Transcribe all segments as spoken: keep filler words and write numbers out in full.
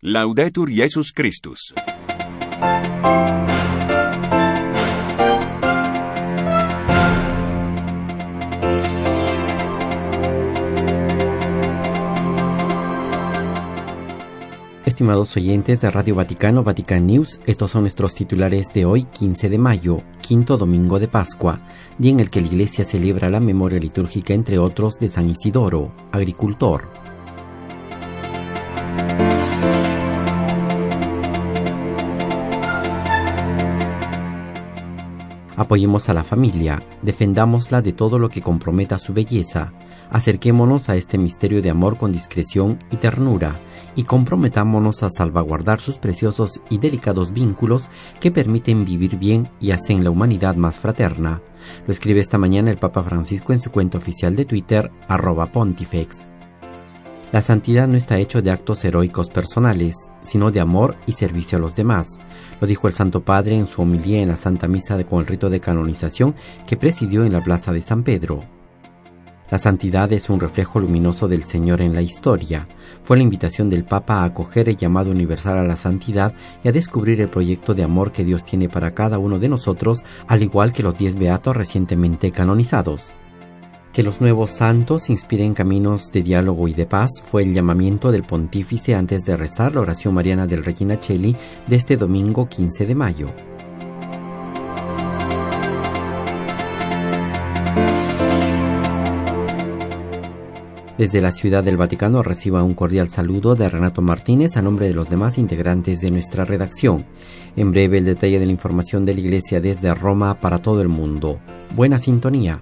Laudetur Jesus Christus. Estimados oyentes de Radio Vaticano, Vatican News, estos son nuestros titulares de hoy, quince de mayo, quinto domingo de Pascua, día en el que la Iglesia celebra la memoria litúrgica, entre otros, de San Isidoro, agricultor. Apoyemos a la familia, defendámosla de todo lo que comprometa su belleza, acerquémonos a este misterio de amor con discreción y ternura, y comprometámonos a salvaguardar sus preciosos y delicados vínculos que permiten vivir bien y hacen la humanidad más fraterna. Lo escribe esta mañana el Papa Francisco en su cuenta oficial de Twitter, arroba pontifex. La santidad no está hecho de actos heroicos personales, sino de amor y servicio a los demás. Lo dijo el Santo Padre en su homilía en la Santa Misa con el rito de canonización que presidió en la Plaza de San Pedro. La santidad es un reflejo luminoso del Señor en la historia. Fue la invitación del Papa a acoger el llamado universal a la santidad y a descubrir el proyecto de amor que Dios tiene para cada uno de nosotros, al igual que los diez beatos recientemente canonizados. Que los nuevos santos inspiren caminos de diálogo y de paz fue el llamamiento del pontífice antes de rezar la oración mariana del Regina Coeli de este domingo quince de mayo. Desde la Ciudad del Vaticano reciba un cordial saludo de Renato Martínez a nombre de los demás integrantes de nuestra redacción. En breve el detalle de la información de la Iglesia desde Roma para todo el mundo. Buena sintonía.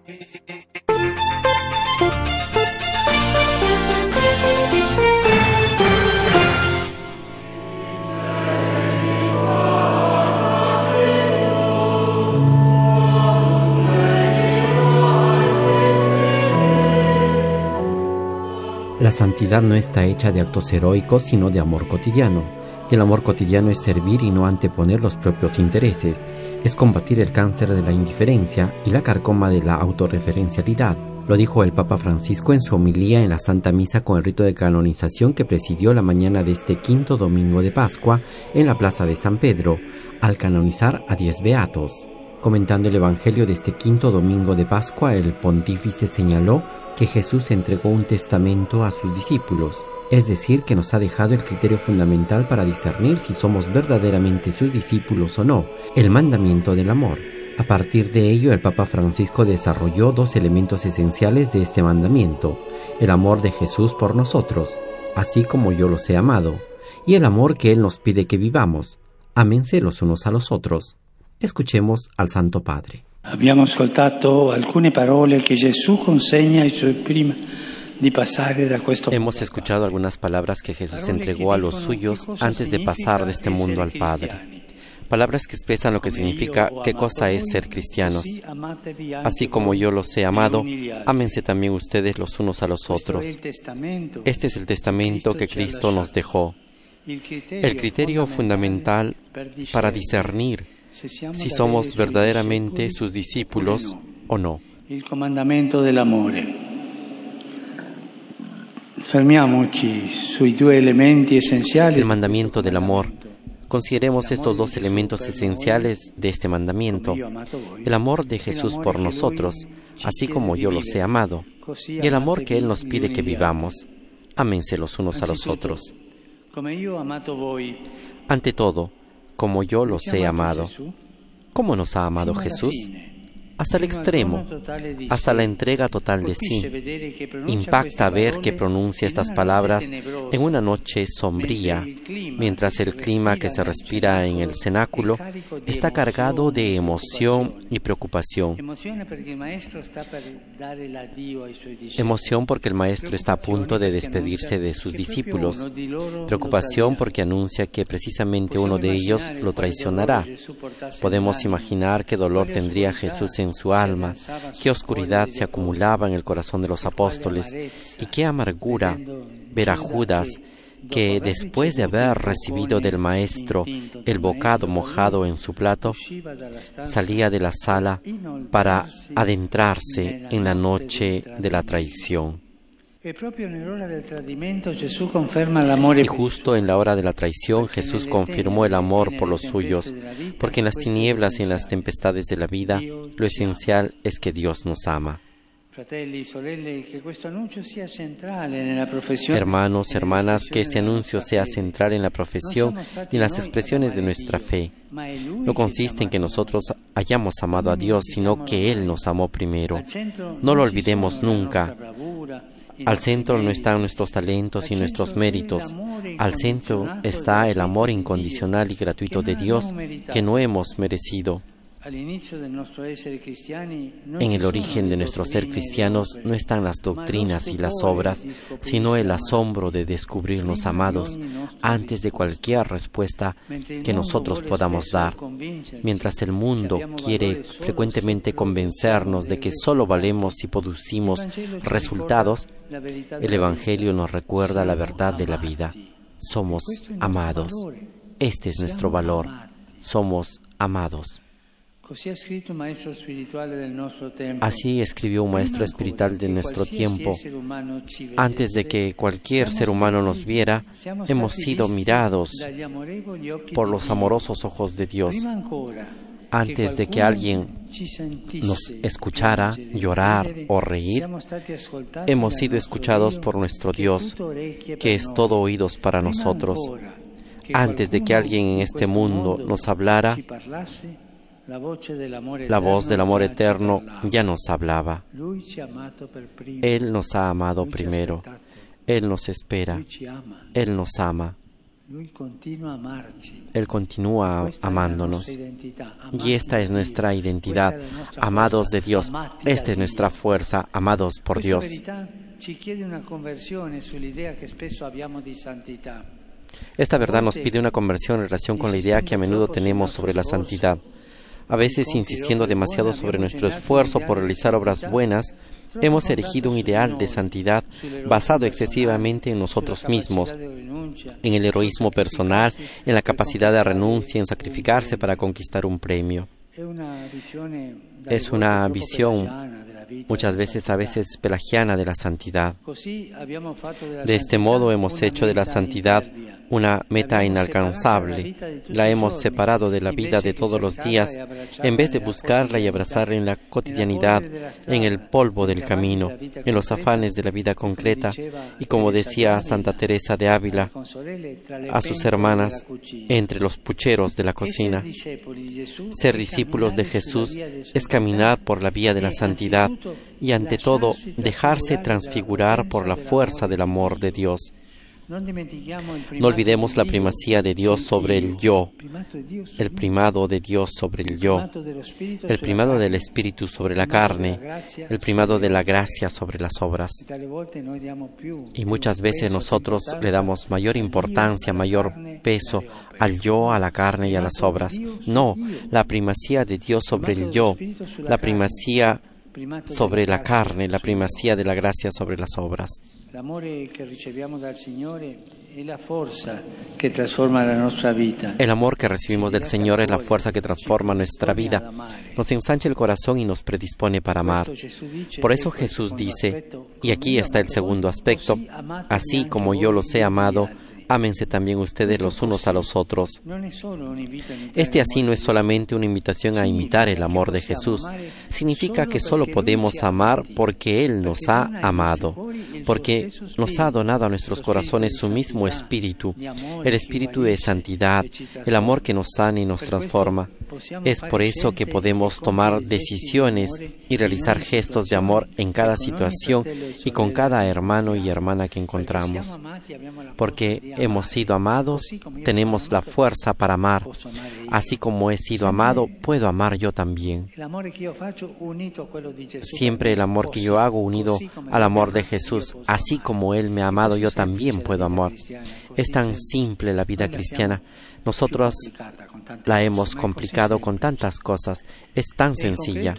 La santidad no está hecha de actos heroicos, sino de amor cotidiano. El amor cotidiano es servir y no anteponer los propios intereses. Es combatir el cáncer de la indiferencia y la carcoma de la autorreferencialidad. Lo dijo el Papa Francisco en su homilía en la Santa Misa con el rito de canonización que presidió la mañana de este quinto domingo de Pascua en la Plaza de San Pedro, al canonizar a diez beatos. Comentando el Evangelio de este quinto domingo de Pascua, el pontífice señaló que Jesús entregó un testamento a sus discípulos, es decir, que nos ha dejado el criterio fundamental para discernir si somos verdaderamente sus discípulos o no, el mandamiento del amor. A partir de ello, el Papa Francisco desarrolló dos elementos esenciales de este mandamiento: el amor de Jesús por nosotros, así como yo los he amado, y el amor que Él nos pide que vivamos, ámense los unos a los otros. Escuchemos al Santo Padre. Abbiamo ascoltato alcune parole che Gesù consegna ai suoi prima di passare da questo. Hemos escuchado algunas palabras que Jesús entregó a los suyos antes de pasar de este mundo al Padre. Palabras que expresan lo que significa qué cosa es ser cristianos. Así como yo los he amado, ámense también ustedes los unos a los otros. Este es el testamento que Cristo nos dejó. El criterio fundamental para discernir si somos verdaderamente sus discípulos o no. El comandamento del amor. Fermiamoci sui due elementi essenziali. El mandamiento del amor. Consideremos estos dos elementos esenciales de este mandamiento: el amor de Jesús por nosotros, así como yo los he amado, y el amor que Él nos pide que vivamos. Ámense los unos a los otros. Ante todo, como yo los he amado. ¿Cómo nos ha amado Jesús? Hasta el extremo, hasta la entrega total de sí. Impacta ver que pronuncia estas palabras en una noche sombría, mientras el clima que se respira en el cenáculo está cargado de emoción y preocupación. Emoción porque el Maestro está a punto de despedirse de sus discípulos. Preocupación porque anuncia que precisamente uno de ellos lo traicionará. Podemos imaginar qué dolor tendría Jesús en su alma, qué oscuridad se acumulaba en el corazón de los apóstoles y qué amargura ver a Judas que, después de haber recibido del Maestro el bocado mojado en su plato, salía de la sala para adentrarse en la noche de la traición. Y justo en la hora de la traición, Jesús confirmó el amor por los suyos, porque en las tinieblas y en las tempestades de la vida, lo esencial es que Dios nos ama. Hermanos, hermanas, que este anuncio sea central en la profesión y en las expresiones de nuestra fe. No consiste en que nosotros hayamos amado a Dios, sino que Él nos amó primero. No lo olvidemos nunca. Al centro no están nuestros talentos y nuestros méritos. Al centro está el amor incondicional y gratuito de Dios que no hemos merecido. En el origen de nuestro ser cristianos no están las doctrinas y las obras, sino el asombro de descubrirnos amados antes de cualquier respuesta que nosotros podamos dar. Mientras el mundo quiere frecuentemente convencernos de que solo valemos si producimos resultados, el Evangelio nos recuerda la verdad de la vida. Somos amados. Este es nuestro valor. Somos amados. Así escribió un maestro espiritual de nuestro tiempo. Antes de que cualquier ser humano nos viera, hemos sido mirados por los amorosos ojos de Dios. Antes de que alguien nos escuchara llorar o reír, hemos sido escuchados por nuestro Dios, que es todo oídos para nosotros. Antes de que alguien en este mundo nos hablara, la voz del amor eterno ya nos hablaba. Él nos ha amado primero. Él nos espera. Él nos ama. Él continúa amándonos. Y esta es nuestra identidad, amados de Dios. Esta es nuestra fuerza, amados por Dios. Esta verdad nos pide una conversión en relación con la idea que a menudo tenemos sobre la santidad. A veces, insistiendo demasiado sobre nuestro esfuerzo por realizar obras buenas, hemos erigido un ideal de santidad basado excesivamente en nosotros mismos, en el heroísmo personal, en la capacidad de renuncia, en sacrificarse para conquistar un premio. Es una visión muchas veces a veces pelagiana de la santidad. De este modo hemos hecho de la santidad una meta inalcanzable. La hemos separado de la vida de todos los días, en vez de buscarla y abrazarla en la cotidianidad, en el polvo del camino, en los afanes de la vida concreta, y como decía Santa Teresa de Ávila a sus hermanas, entre los pucheros de la cocina. Ser discípulos de Jesús es caminar por la vía de la santidad y, ante todo, dejarse transfigurar por la fuerza del amor de Dios. No olvidemos la primacía de Dios sobre el yo, el primado de Dios sobre el yo, el primado del Espíritu sobre la carne, el primado de la gracia sobre las obras. Y muchas veces nosotros le damos mayor importancia, mayor peso al yo, a la carne y a las obras. No, la primacía de Dios sobre el yo, la primacía sobre la carne, la primacía de la gracia sobre las obras. El amor que recibimos del Señor es la fuerza que transforma nuestra vida. Nos ensancha el corazón y nos predispone para amar. Por eso Jesús dice, y aquí está el segundo aspecto, así como yo los he amado, ámense también ustedes los unos a los otros. Este así no es solamente una invitación a imitar el amor de Jesús. Significa que solo podemos amar porque Él nos ha amado, porque nos ha donado a nuestros corazones su mismo espíritu, el espíritu de santidad, el amor que nos sana y nos transforma. Es por eso que podemos tomar decisiones y realizar gestos de amor en cada situación y con cada hermano y hermana que encontramos. Porque hemos sido amados, tenemos la fuerza para amar. Así como he sido amado, puedo amar yo también. Siempre el amor que yo hago unido al amor de Jesús. Así como Él me ha amado, yo también puedo amar. Es tan simple la vida cristiana. Nosotros la hemos complicado con tantas cosas. Es tan sencilla.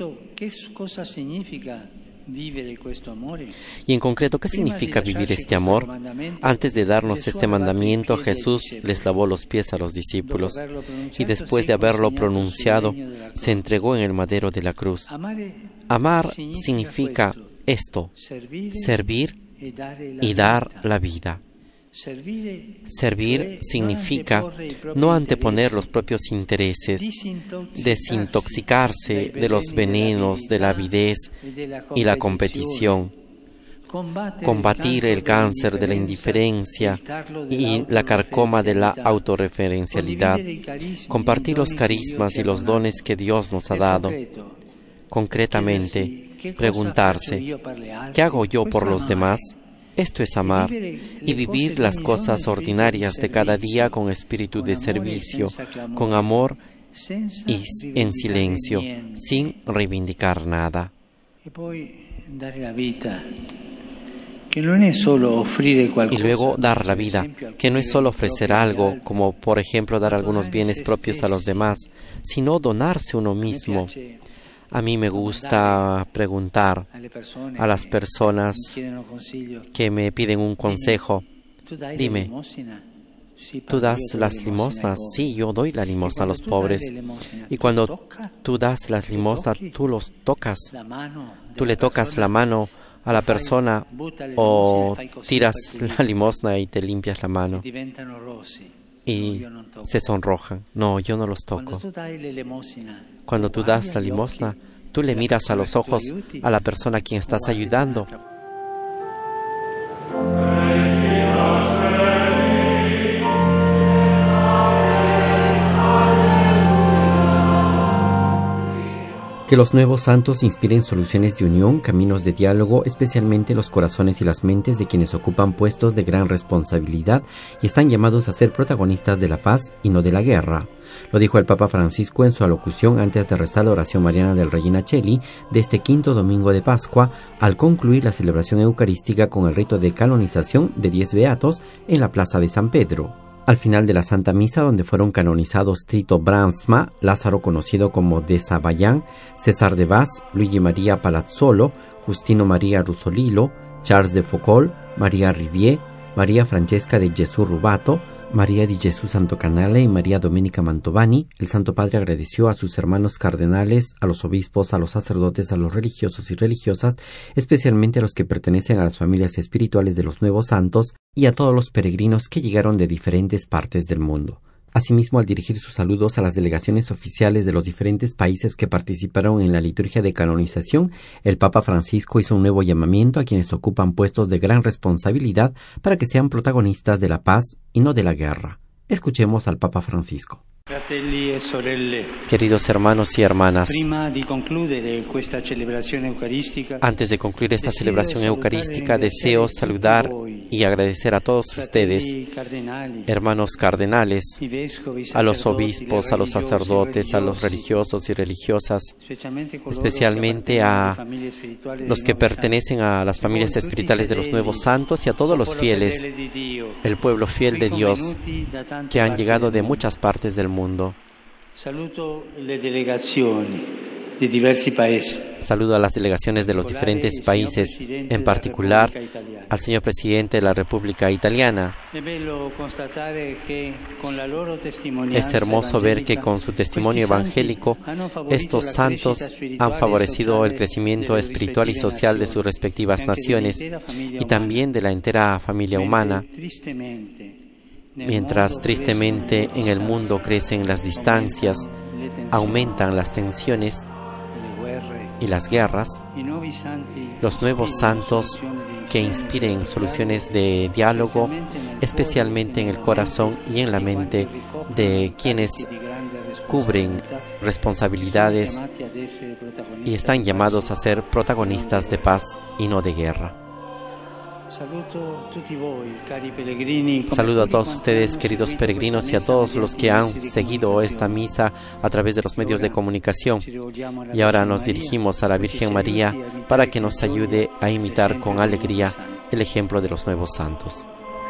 Y en concreto, ¿qué significa vivir este amor? Antes de darnos este mandamiento, Jesús les lavó los pies a los discípulos y después de haberlo pronunciado, se entregó en el madero de la cruz. Amar significa esto, servir y dar la vida. Servir significa no anteponer los propios intereses, desintoxicarse de los venenos de la avidez y la competición, combatir el cáncer de la indiferencia y la carcoma de la autorreferencialidad, compartir los carismas y los dones que Dios nos ha dado. Concretamente, preguntarse, ¿qué hago yo por los demás? Esto es amar y vivir las cosas ordinarias de cada día con espíritu de servicio, con amor y en silencio, sin reivindicar nada. Y luego dar la vida, que no es solo ofrecer algo, como por ejemplo dar algunos bienes propios a los demás, sino donarse uno mismo. A mí me gusta preguntar a las personas que me piden un consejo, dime, ¿tú das las limosnas? Sí, yo doy la limosna a los pobres. Y cuando tú das las limosnas, tú los tocas, tú le tocas la mano a la persona o tiras la limosna y te limpias la mano y se sonrojan. No, yo no los toco. Cuando tú das la limosna, tú le miras a los ojos a la persona a quien estás ayudando. Que los nuevos santos inspiren soluciones de unión, caminos de diálogo, especialmente en los corazones y las mentes de quienes ocupan puestos de gran responsabilidad y están llamados a ser protagonistas de la paz y no de la guerra. Lo dijo el Papa Francisco en su alocución antes de rezar la oración mariana del Regina Coeli de este quinto domingo de Pascua, al concluir la celebración eucarística con el rito de canonización de diez beatos en la plaza de San Pedro. Al final de la Santa Misa, donde fueron canonizados Tito Bransma, Lázaro conocido como de Sabayán, César de Vaz, Luigi María Palazzolo, Justino María Rusolilo, Charles de Foucault, María Rivier, María Francesca de Gesù Rubato, María di Gesù Santo Canale y María Domenica Mantovani, el Santo Padre agradeció a sus hermanos cardenales, a los obispos, a los sacerdotes, a los religiosos y religiosas, especialmente a los que pertenecen a las familias espirituales de los nuevos santos y a todos los peregrinos que llegaron de diferentes partes del mundo. Asimismo, al dirigir sus saludos a las delegaciones oficiales de los diferentes países que participaron en la liturgia de canonización, el Papa Francisco hizo un nuevo llamamiento a quienes ocupan puestos de gran responsabilidad para que sean protagonistas de la paz y no de la guerra. Escuchemos al Papa Francisco. Queridos hermanos y hermanas, antes de concluir esta celebración eucarística, deseo saludar y agradecer a todos ustedes, hermanos cardenales, a los obispos, a los sacerdotes, a los religiosos y religiosas, especialmente a los que pertenecen a las familias espirituales de los nuevos santos y a todos los fieles, el pueblo fiel de Dios, que han llegado de muchas partes del mundo. Saludo le delegazioni di diversi paesi. Saludo a las delegaciones de los diferentes países, en particular al señor presidente de la República Italiana. Es hermoso ver que con su testimonio evangélico estos santos han favorecido el crecimiento espiritual y social de sus respectivas naciones y también de la entera familia humana. Mientras tristemente en el mundo crecen las distancias, aumentan las tensiones y las guerras, los nuevos santos que inspiren soluciones de diálogo, especialmente en el corazón y en la mente de quienes cubren responsabilidades y están llamados a ser protagonistas de paz y no de guerra. Saludo a todos ustedes, queridos peregrinos, y a todos los que han seguido esta misa a través de los medios de comunicación. Y ahora nos dirigimos a la Virgen María para que nos ayude a imitar con alegría el ejemplo de los nuevos santos.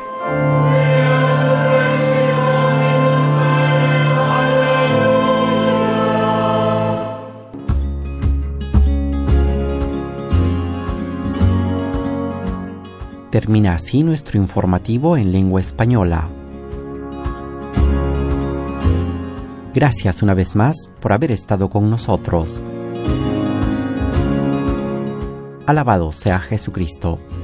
Termina así nuestro informativo en lengua española. Gracias una vez más por haber estado con nosotros. Alabado sea Jesucristo.